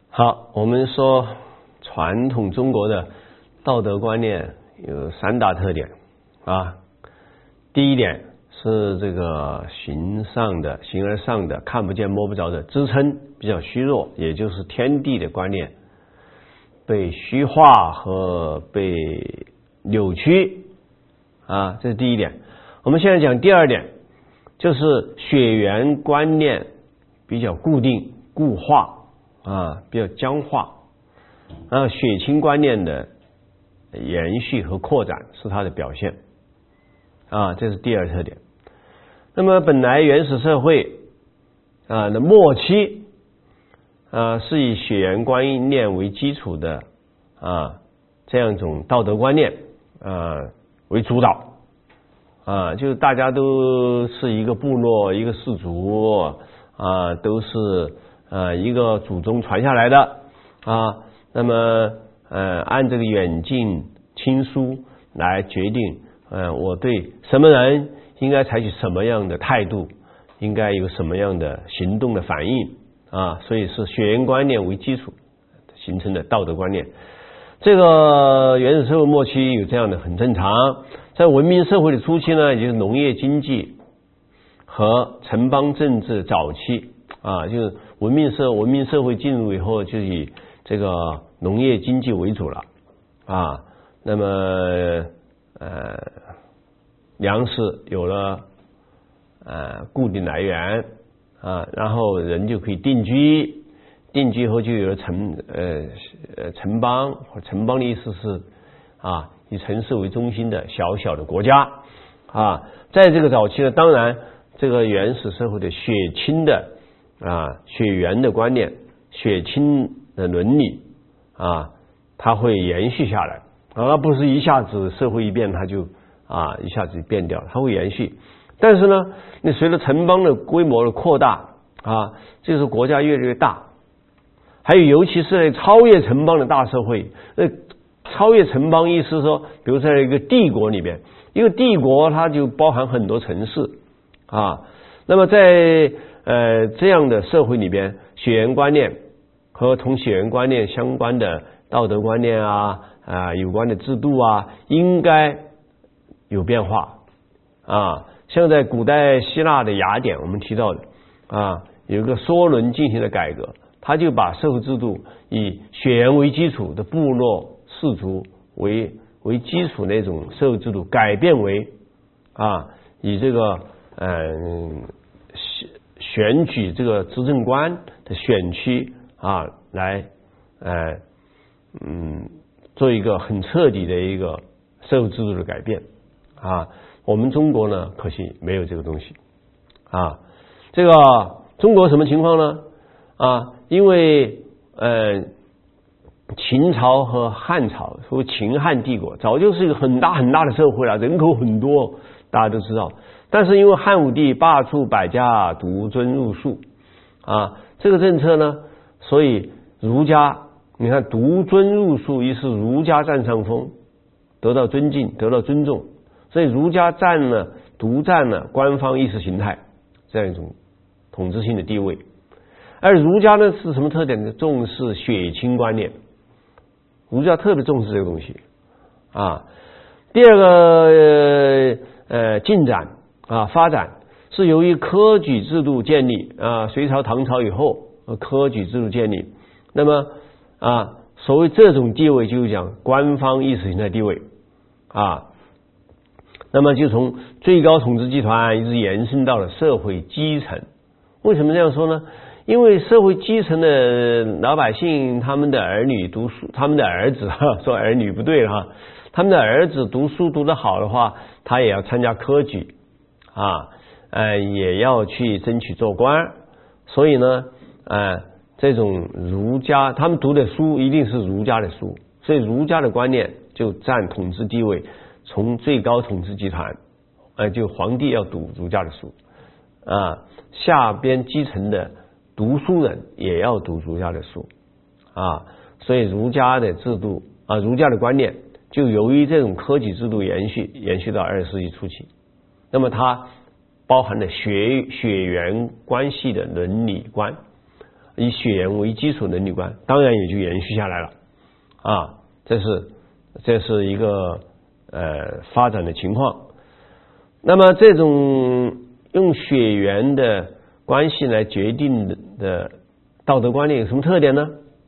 好，我们说传统中国的道德观念有三大特点啊。第一点是这个形而上的看不见摸不着的支撑比较虚弱，也就是天地的观念被虚化和被扭曲啊，这是第一点。我们现在讲第二点，就是血缘观念比较固定固化啊，比较僵化啊，血亲观念的延续和扩展是它的表现啊，这是第二特点。那么本来原始社会的末期是以血缘观念为基础的这样一种道德观念为主导就是大家都是一个部落一个氏族都是一个祖宗传下来的那么按这个远近亲疏来决定我对什么人应该采取什么样的态度，应该有什么样的行动的反应所以是血缘观念为基础形成的道德观念。这个原始社会末期有这样的很正常。在文明社会的初期呢，也就是农业经济和城邦政治早期就是文明社会进入以后，就以这个农业经济为主了那么粮食有了固定来源然后人就可以定居后就有了城邦，城邦的意思是以城市为中心的小小的国家在这个早期呢，当然这个原始社会的血亲的血缘的观念，血亲的伦理它会延续下来而不是一下子社会一变它就一下子变掉了，它会延续。但是呢，你随着城邦的规模的扩大就是国家越来越大，还有尤其是超越城邦的大社会。超越城邦意思是说，比如在一个帝国里边，一个帝国它就包含很多城市那么在这样的社会里边，血缘观念和同血缘观念相关的道德观念有关的制度应该有变化像在古代希腊的雅典我们提到的有一个梭伦进行了改革，他就把社会制度以血缘为基础的部落氏族为基础那种社会制度改变为以这个选举这个执政官的选区来做一个很彻底的一个社会制度的改变我们中国呢可惜没有这个东西这个中国什么情况呢因为秦朝和汉朝说秦汉帝国早就是一个很大很大的社会了，人口很多大家都知道，但是因为汉武帝罢黜百家独尊儒术这个政策呢，所以儒家你看独尊儒术意思儒家占上风，得到尊敬得到尊重，所以儒家独占了官方意识形态这样一种统治性的地位。而儒家呢是什么特点呢？重视血亲观念，儒家特别重视这个东西第二个进展发展是由于科举制度建立隋朝唐朝以后科举制度建立，那么所谓这种地位就是讲官方意识形态地位那么就从最高统治集团一直延伸到了社会基层。为什么这样说呢？因为社会基层的老百姓，他们的儿女读书，他们的儿子说儿女不对了他们的儿子读书读得好的话，他也要参加科举也要去争取做官。所以呢这种儒家他们读的书一定是儒家的书，所以儒家的观念就占统治地位，从最高统治集团就皇帝要读儒家的书下边基层的读书人也要读儒家的书所以儒家的制度儒家的观念就由于这种科举制度延续到20世纪初期。那么它包含了血缘关系的伦理观， 以血缘为基础伦理观，当然也就延续下来了啊，这是一个发展的情况。那么这种用血缘的关系来决定的道德观念有什么特点呢？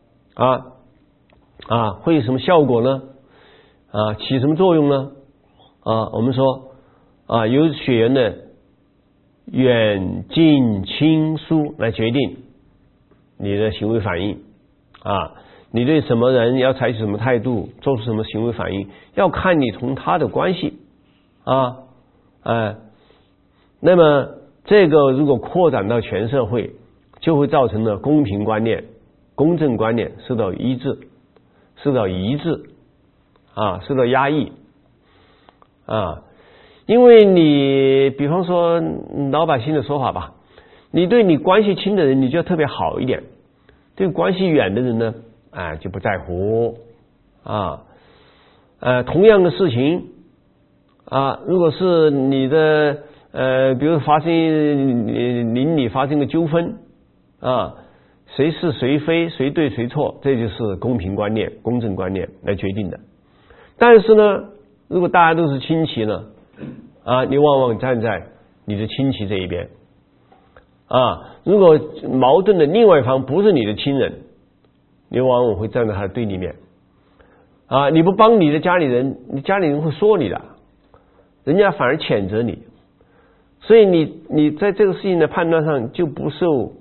会有什么效果呢？起什么作用呢？我们说由血缘的远近亲疏来决定你的行为反应你对什么人要采取什么态度，做出什么行为反应，要看你同他的关系那么这个如果扩展到全社会，就会造成了公平观念、公正观念受到抑制、受到压抑因为你比方说老百姓的说法吧，你对你关系亲的人你就要特别好一点，对关系远的人呢就不在乎同样的事情如果是你的比如发生邻里发生个纠纷谁是谁非，谁对谁错，这就是公平观念、公正观念来决定的。但是呢，如果大家都是亲戚呢你往往站在你的亲戚这一边如果矛盾的另外一方不是你的亲人，你往往会站在他的对立面你不帮你的家里人，你家里人会说你的，人家反而谴责你，所以你在这个事情的判断上就不受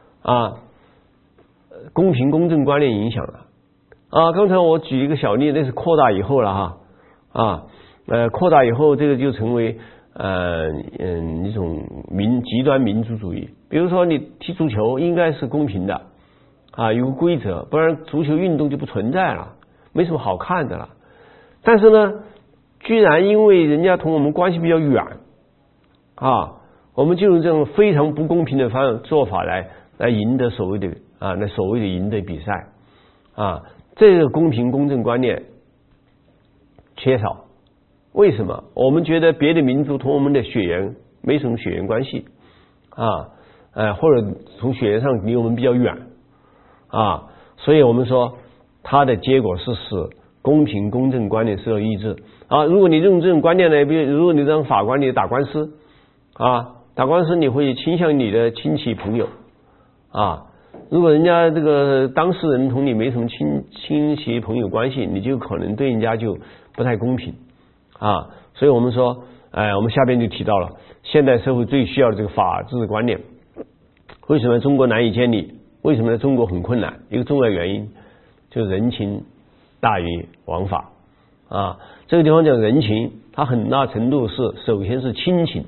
公平公正观念影响了刚才我举一个小例，那是扩大以后了扩大以后这个就成为一种极端民族主义。比如说你踢足球应该是公平的有个规则，不然足球运动就不存在了，没什么好看的了。但是呢，居然因为人家同我们关系比较远我们就用这种非常不公平的做法来赢得所谓的赢得比赛这个公平公正观念缺少。为什么？我们觉得别的民族同我们的血缘没什么血缘关系或者从血缘上离我们比较远所以我们说它的结果是使公平公正观念受到抑制如果你用这种观念呢，比如如果你当法官，你打官司打官司你会倾向你的亲戚朋友如果人家这个当事人同你没什么亲戚朋友关系，你就可能对人家就不太公平所以我们说我们下边就提到了现代社会最需要的这个法治观念。为什么中国难以建立？为什么中国很困难？一个重要原因就是人情大于王法这个地方讲人情，它很大程度是首先是亲情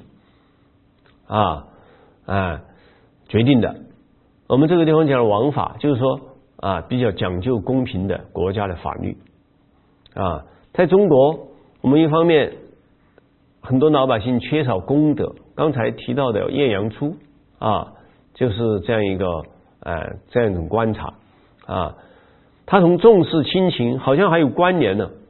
决定的。我们这个地方讲王法，就是说比较讲究公平的国家的法律在中国，我们一方面很多老百姓缺少公德，刚才提到的晏阳初就是这样一种观察他从重视亲情好像还有关联呢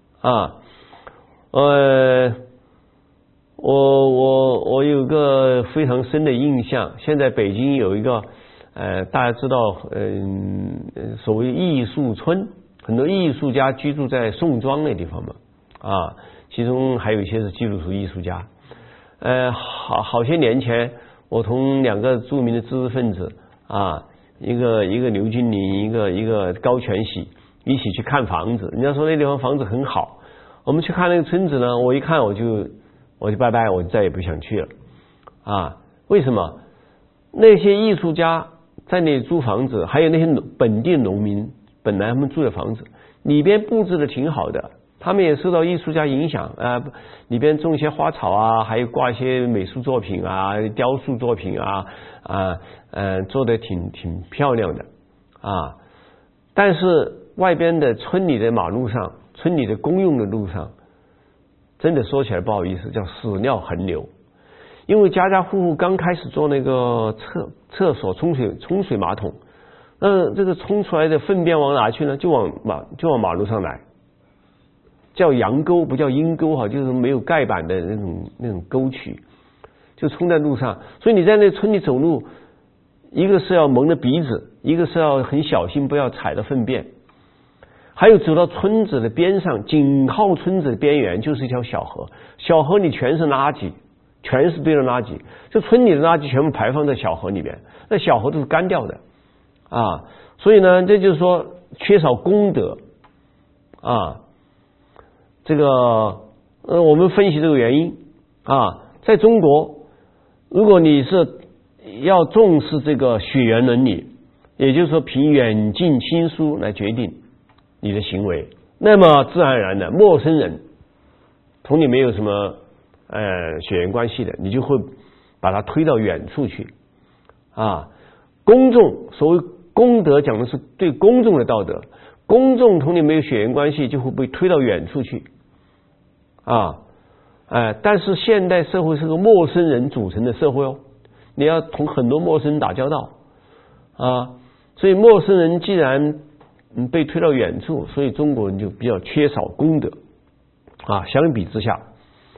我有个非常深的印象，现在北京有一个大家知道所谓艺术村，很多艺术家居住在宋庄那地方嘛其中还有一些是基督徒艺术家好些年前我同两个著名的知识分子一个刘君林，一个高全喜一起去看房子。人家说那地方房子很好，我们去看那个村子呢，我一看我就拜拜，我就再也不想去了为什么？那些艺术家在那里租房子，还有那些本地农民本来他们住的房子里边布置的挺好的，他们也受到艺术家影响里边种一些花草还有挂一些美术作品雕塑作品做得挺漂亮的但是外边的村里的马路上，村里的公用的路上，真的说起来不好意思，叫屎尿横流。因为家家户户刚开始做那个厕所冲水马桶，这个冲出来的粪便往哪去呢？就往马路上来，叫阳沟不叫阴沟就是没有盖板的那种沟渠，就冲在路上。所以你在那村里走路， 一个是要蒙着鼻子，一个是要很小心不要踩到粪便。还有走到村子的边上，紧靠村子的边缘就是一条小河，小河里全是垃圾，全是堆的垃圾，这村里的垃圾全部排放在小河里面，那小河都是干掉的啊。所以呢，这就是说缺少公德啊。这个我们分析这个原因啊，在中国，如果你是要重视这个血缘伦理，也就是说凭远近亲疏来决定你的行为，那么自然而然的陌生人同你没有什么血缘关系的，你就会把他推到远处去啊。公众，所谓公德讲的是对公众的道德，公众同你没有血缘关系就会被推到远处去啊。但是现代社会是个陌生人组成的社会哦，你要同很多陌生人打交道啊，所以陌生人既然被推到远处，所以中国人就比较缺少公德啊。相比之下，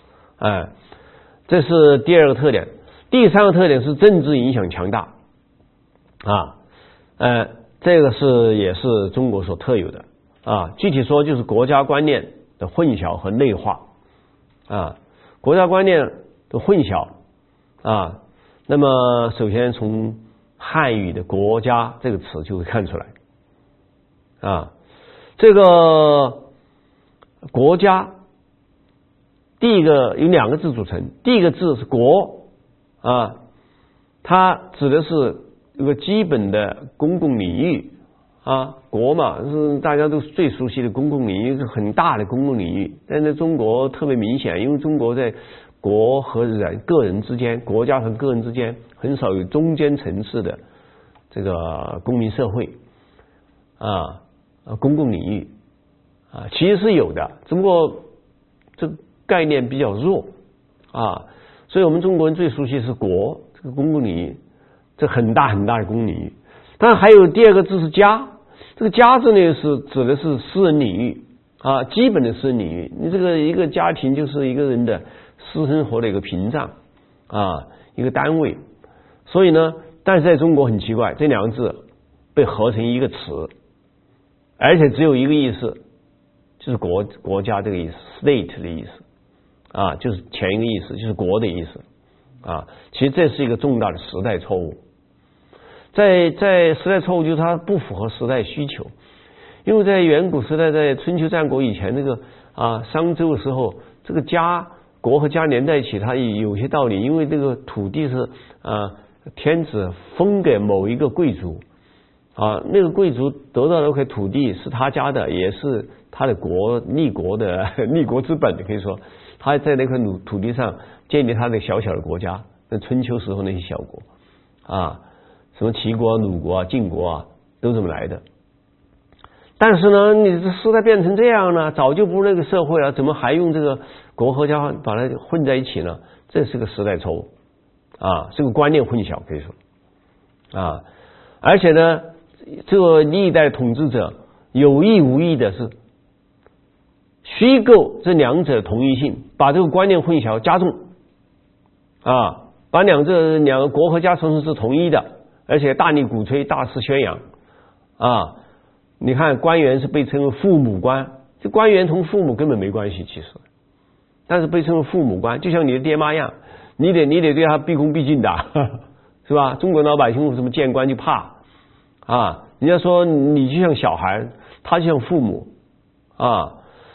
这是第二个特点。第三个特点是政治影响强大啊，这个也是中国所特有的啊。具体说就是国家观念的混淆和内化啊，国家观念的混淆啊。那么首先从汉语的国家这个词就会看出来啊，这个国家第一个有两个字组成，第一个字是国啊，它指的是一个基本的公共领域啊，国嘛是大家都最熟悉的公共领域，是很大的公共领域。但在中国特别明显，因为中国在国和人、个人之间，国家和个人之间很少有中间层次的这个公民社会啊，公共领域啊，其实是有的，只不过这个概念比较弱啊，所以我们中国人最熟悉是国这个公共领域，这很大很大的公共领域。当然还有第二个字是家，这个家字呢是指的是私人领域啊，基本的私人领域。你这个一个家庭就是一个人的私生活的一个屏障啊，一个单位。所以呢，但是在中国很奇怪，这两个字被合成一个词，而且只有一个意思，就是国家这个意思 ，state 的意思啊，就是前一个意思就是国的意思啊。其实这是一个重大的时代错误。在时代错误就是它不符合时代需求，因为在远古时代，在春秋战国以前那个商周的时候，这个国和家连在一起，它有些道理，因为这个土地是天子封给某一个贵族啊，那个贵族得到那块土地是他家的，也是他的立国之本，可以说他在那块土地上建立他的小小的国家。那春秋时候那些小国啊，什么齐国、鲁国、晋国都这么来的。但是呢，你这时代变成这样呢，早就不是那个社会了，怎么还用这个国和家把它混在一起呢？这是个时代错误啊，是个观念混淆，可以说啊。而且呢，这个历代统治者有意无意的是虚构这两者的同一性，把这个观念混淆加重啊，把两个国和家称成是同一的，而且大力鼓吹、大肆宣扬啊。你看官员是被称为父母官，这官员同父母根本没关系，其实，但是被称为父母官，就像你的爹妈一样，你得对他毕恭毕敬的，是吧？中国老百姓为什么见官就怕啊？人家说你就像小孩，他就像父母啊。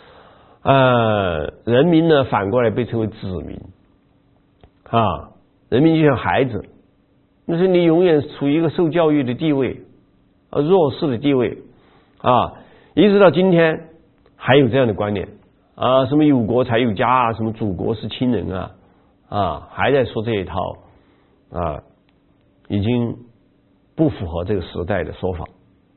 人民呢反过来被称为子民啊，人民就像孩子，那是你永远处于一个受教育的地位，弱势的地位啊，一直到今天还有这样的观念啊，什么有国才有家啊，什么祖国是亲人啊，还在说这一套啊，已经不符合这个时代的说法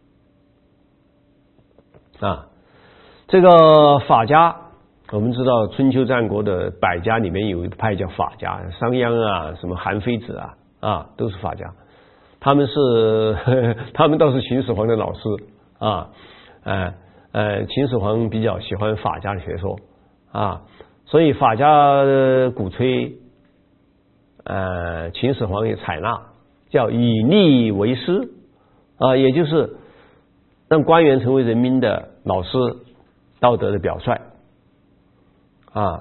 啊。这个法家，我们知道春秋战国的百家里面有一派叫法家，商鞅啊，什么韩非子都是法家，他们倒是秦始皇的老师啊，秦始皇比较喜欢法家的学说啊，所以法家鼓吹，秦始皇也采纳叫以吏为师啊，也就是让官员成为人民的老师，道德的表率啊。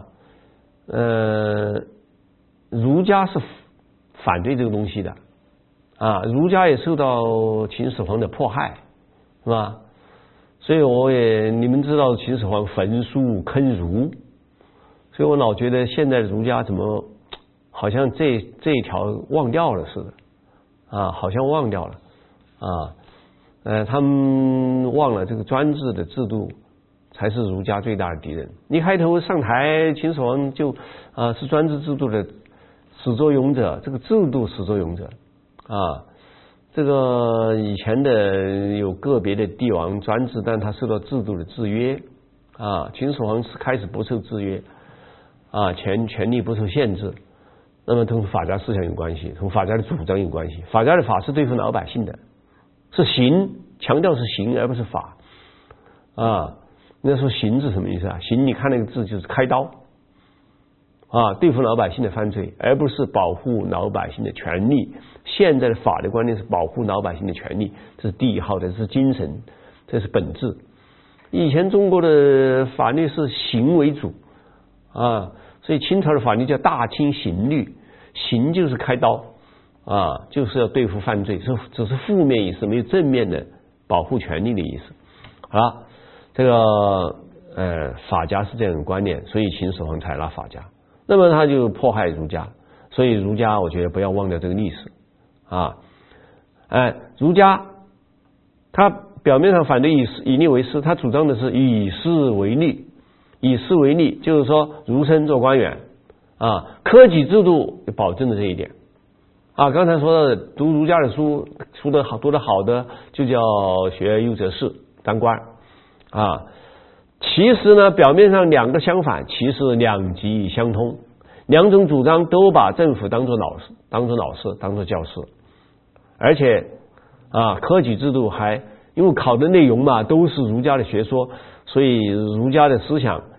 儒家是反对这个东西的啊，儒家也受到秦始皇的迫害，是吧？所以你们知道秦始皇焚书坑儒，所以我老觉得现在的儒家怎么好像这一条忘掉了似的啊，好像忘掉了啊，他们忘了这个专制的制度才是儒家最大的敌人。一开头上台，秦始皇是专制制度的始作俑者，这个制度始作俑者啊。这个以前的有个别的帝王专制，但他受到制度的制约啊。秦始皇是开始不受制约啊，权力不受限制。那么同法家思想有关系，同法家的主张有关系。法家的法是对付老百姓的，是刑，强调是刑而不是法啊。那说刑是什么意思啊？刑你看那个字就是开刀啊，对付老百姓的犯罪，而不是保护老百姓的权利。现在的法的观念是保护老百姓的权利，这是第一号的，这是精神，这是本质。以前中国的法律是刑为主啊，所以清朝的法律叫大清刑律，刑就是开刀啊，就是要对付犯罪，只是负面意思，没有正面的保护权利的意思。好了，这个法家是这样的观念，所以秦始皇采纳法家，那么他就迫害儒家，所以儒家我觉得不要忘掉这个历史啊。儒家他表面上反对以吏为师，他主张的是以师为吏。以师为吏就是说儒生做官员啊，科举制度保证了这一点啊。刚才说的读儒家的书，读得好的就叫学优则仕，当官啊。其实呢，表面上两个相反，其实两极相通，两种主张都把政府当作老师，当作教师，而且科举制度还因为考的内容嘛都是儒家的学说，所以儒家的思想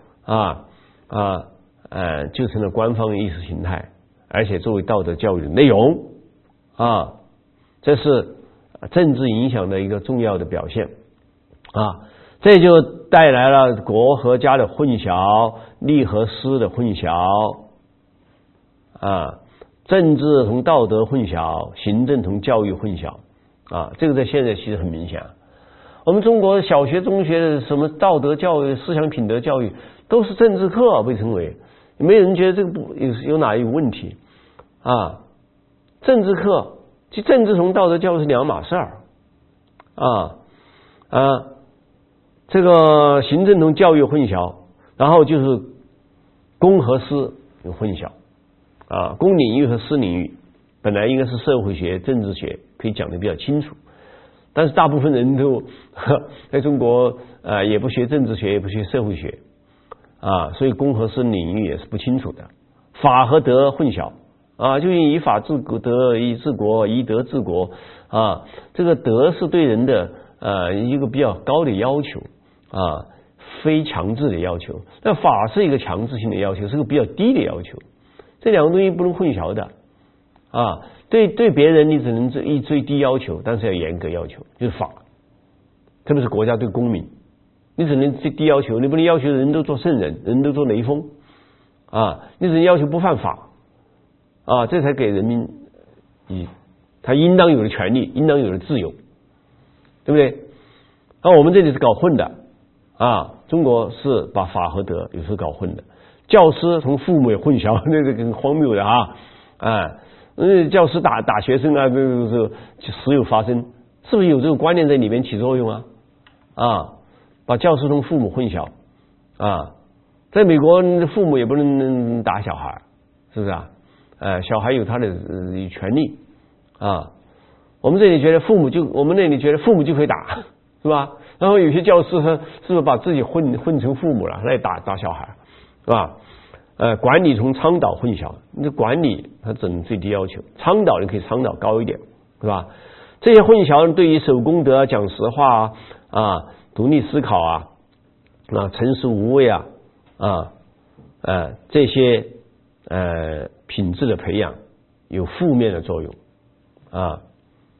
就成了官方意识形态，而且作为道德教育的内容啊，这是政治影响的一个重要的表现啊。这就带来了国和家的混淆，吏和私的混淆啊，政治同道德混淆，行政同教育混淆啊，这个在现在其实很明显。我们中国小学中学的什么道德教育、思想品德教育都是政治课被称为，没人觉得这个有哪有问题啊？政治课其实政治同道德教育是两码事儿这个行政同教育混淆，然后就是公和私有混淆公领域和私领域本来应该是社会学、政治学可以讲得比较清楚，但是大部分人都在中国也不学政治学，也不学社会学所以公和私领域也是不清楚的。法和德混淆就以法治德，以治国，以德治国这个德是对人的一个比较高的要求非强制的要求，但法是一个强制性的要求，是个比较低的要求，这两个东西不能混淆的对别人你只能以最低要求，但是要严格要求，就是法，特别是国家对公民，你只能最低要求，你不能要求人都做圣人，人都做雷锋你只能要求不犯法这才给人民他应当有的权利，应当有的自由，对不对？我们这里是搞混的中国是把法和德有时候搞混的，教师同父母也混淆，那个很荒谬的教师打学生这个时有发生，是不是有这个观念在里面起作用把教师同父母混淆在美国父母也不能打小孩，是不是小孩有他的权利我们这里觉得父母我们那里觉得父母就可以打，是吧？然后有些教师是不是把自己混成父母了来打小孩，是吧？管理同倡导混淆，你管理它只能最低要求，倡导你可以倡导高一点，是吧？这些混淆对于守公德、讲实话独立思考诚实无畏这些品质的培养有负面的作用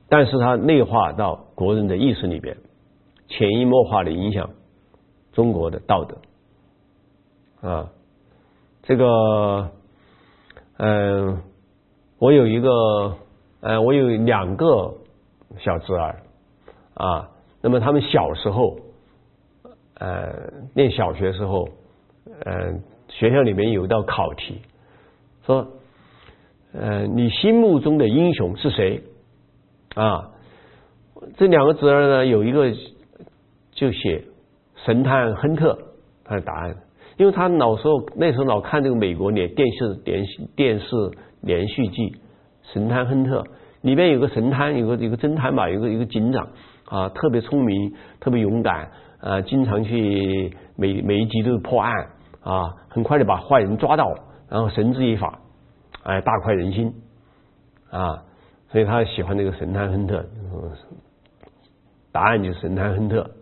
但是它内化到国人的意识里边，潜移默化的影响中国的道德啊。这个我有2个小侄儿啊，那么他们小时候念小学时候学校里面有一道考题，说你心目中的英雄是谁啊？这2个侄儿呢，有一个就写神探亨特，他的答案，因为他那时候老看这个美国电视连续剧神探亨特，里面有个神探，有个侦探吧，有个警长啊，特别聪明，特别勇敢啊，经常去每一集都破案啊，很快的把坏人抓到，然后绳之以法，大快人心啊，所以他喜欢这个神探亨特，答案就是神探亨特。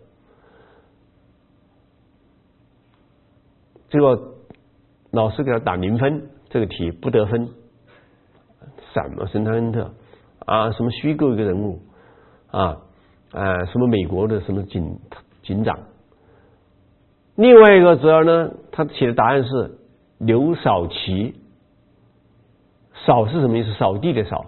这个老师给他打0分，这个题不得分。什么神探亨特啊？什么虚构一个人物啊？什么美国的什么警长？另外一个侄儿呢，他写的答案是刘少奇。扫是什么意思？扫地的扫，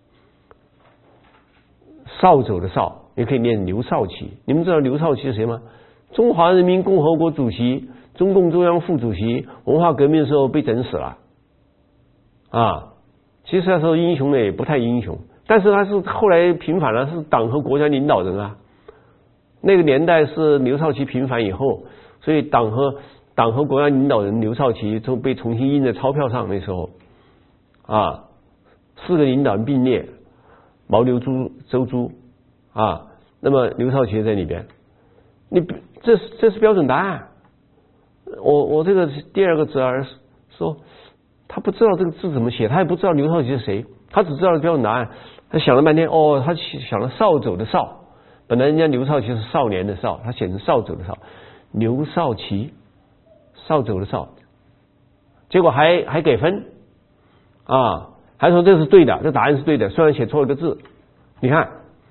扫帚的扫，也可以念刘少奇。你们知道刘少奇是谁吗？中华人民共和国主席，中共中央副主席，文化革命的时候被整死了啊。其实那时候英雄呢也不太英雄，但是他是后来平反了，是党和国家领导人啊。那个年代是刘少奇平反以后，所以党和国家领导人刘少奇都被重新印在钞票上。那时候啊，4个领导人并列，毛刘周朱啊，那么刘少奇在里边。这是标准答案。我这个第2个侄儿说，他不知道这个字怎么写，他也不知道刘少奇是谁，他只知道标准答案。他想了半天，他想了扫帚的扫，本来人家刘少奇是少年的少，他写成扫帚的扫，刘少奇，扫帚的扫，结果还给分啊，还说这是对的，这答案是对的，虽然写错了个字。你看，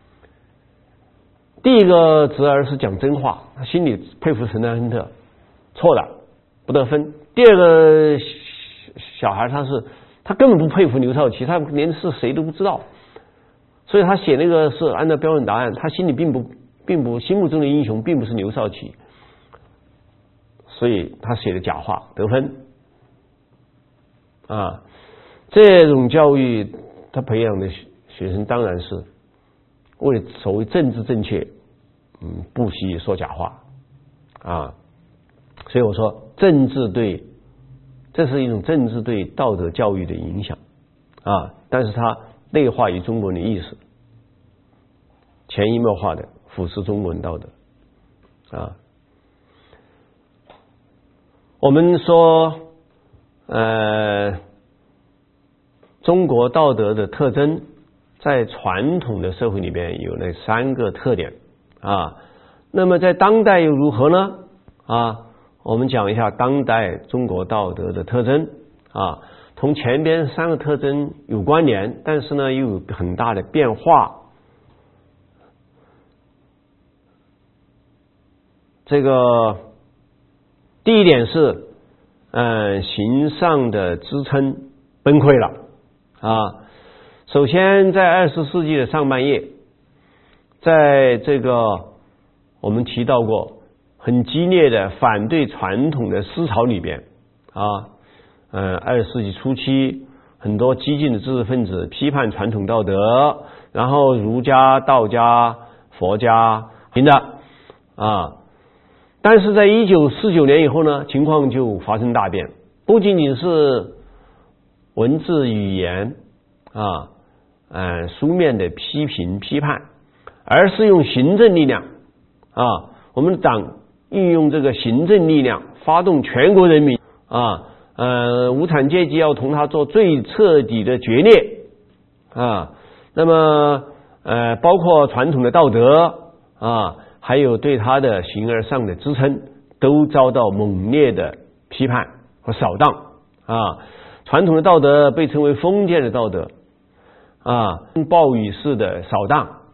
第1个侄儿是讲真话，他心里佩服神探亨特，错的不得分。第2个小孩他根本不佩服刘少奇，他连是谁都不知道，所以他写那个是按照标准答案，他心里并不心目中的英雄并不是刘少奇，所以他写的假话得分啊。这种教育他培养的学生当然是为所谓政治正确不惜说假话啊。所以我说这是一种政治对道德教育的影响啊，但是它内化于中国人的意识，潜移默化的腐蚀中国人道德啊。我们说中国道德的特征在传统的社会里边有那3个特点啊，那么在当代又如何呢啊？我们讲一下当代中国道德的特征啊，同前边3个特征有关联，但是呢又有很大的变化。这个第一点是形上的支撑崩溃了啊。首先在20世纪的上半叶，在这个我们提到过很激烈的反对传统的思潮里边啊，20世纪初期很多激进的知识分子批判传统道德，然后儒家、道家、佛家行的啊。但是在1949年以后呢，情况就发生大变，不仅仅是文字语言书面的批评批判，而是用行政力量啊，我们党运用这个行政力量发动全国人民无产阶级要同他做最彻底的决裂啊。那么包括传统的道德还有对他的形而上的支撑都遭到猛烈的批判和扫荡啊。传统的道德被称为封建的道德暴雨式的扫荡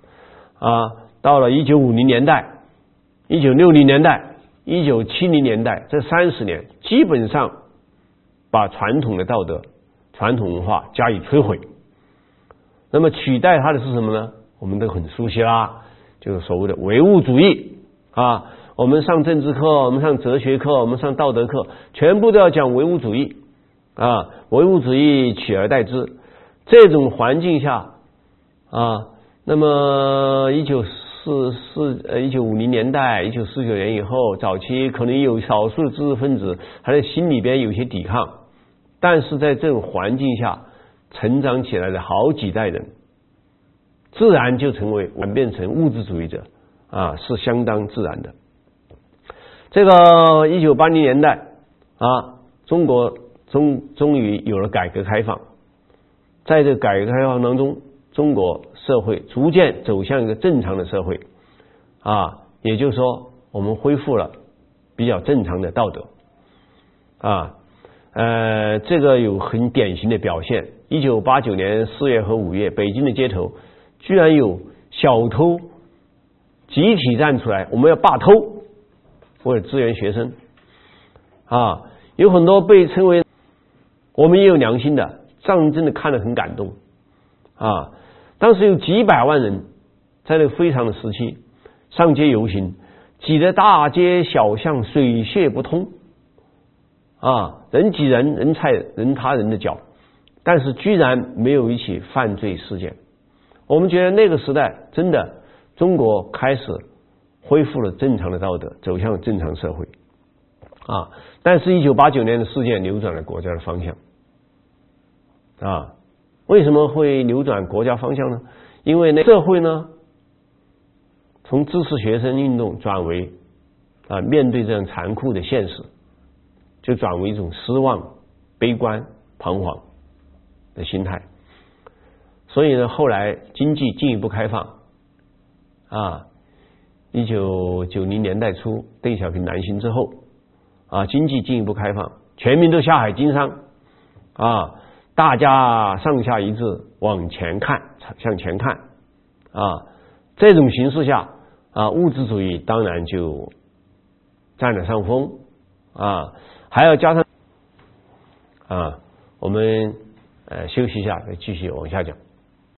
到了1950年代、1960年代、1970年代这30年，基本上把传统的道德、传统文化加以摧毁。那么取代它的是什么呢？我们都很熟悉啦，就是所谓的唯物主义我们上政治课，我们上哲学课，我们上道德课，全部都要讲唯物主义唯物主义取而代之。这种环境下那么1950年代、1949年以后，早期可能有少数的知识分子还在心里边有些抵抗，但是在这种环境下成长起来的好几代人，自然就转变成物质主义者是相当自然的。这个1980年代中国终于有了改革开放，在这个改革开放当中，中国社会逐渐走向一个正常的社会也就是说我们恢复了比较正常的道德这个有很典型的表现。1989年4月和5月，北京的街头居然有小偷集体站出来，我们要罢偷，为了支援学生有很多被称为我们也有良心的，让真的看得很感动当时有几百万人在那个非常的时期上街游行，挤得大街小巷水泄不通人挤人，人踩人他人的脚，但是居然没有一起犯罪事件。我们觉得那个时代真的中国开始恢复了正常的道德，走向正常社会但是1989年的事件扭转了国家的方向为什么会扭转国家方向呢？因为那社会呢，从支持学生运动转为面对这样残酷的现实，就转为一种失望、悲观、彷徨的心态。所以呢，后来经济进一步开放1990年代初邓小平南行之后经济进一步开放，全民都下海经商大家上下一致往前看，向前看这种形势下物质主义当然就占了上风还要加上我们休息一下再继续往下讲。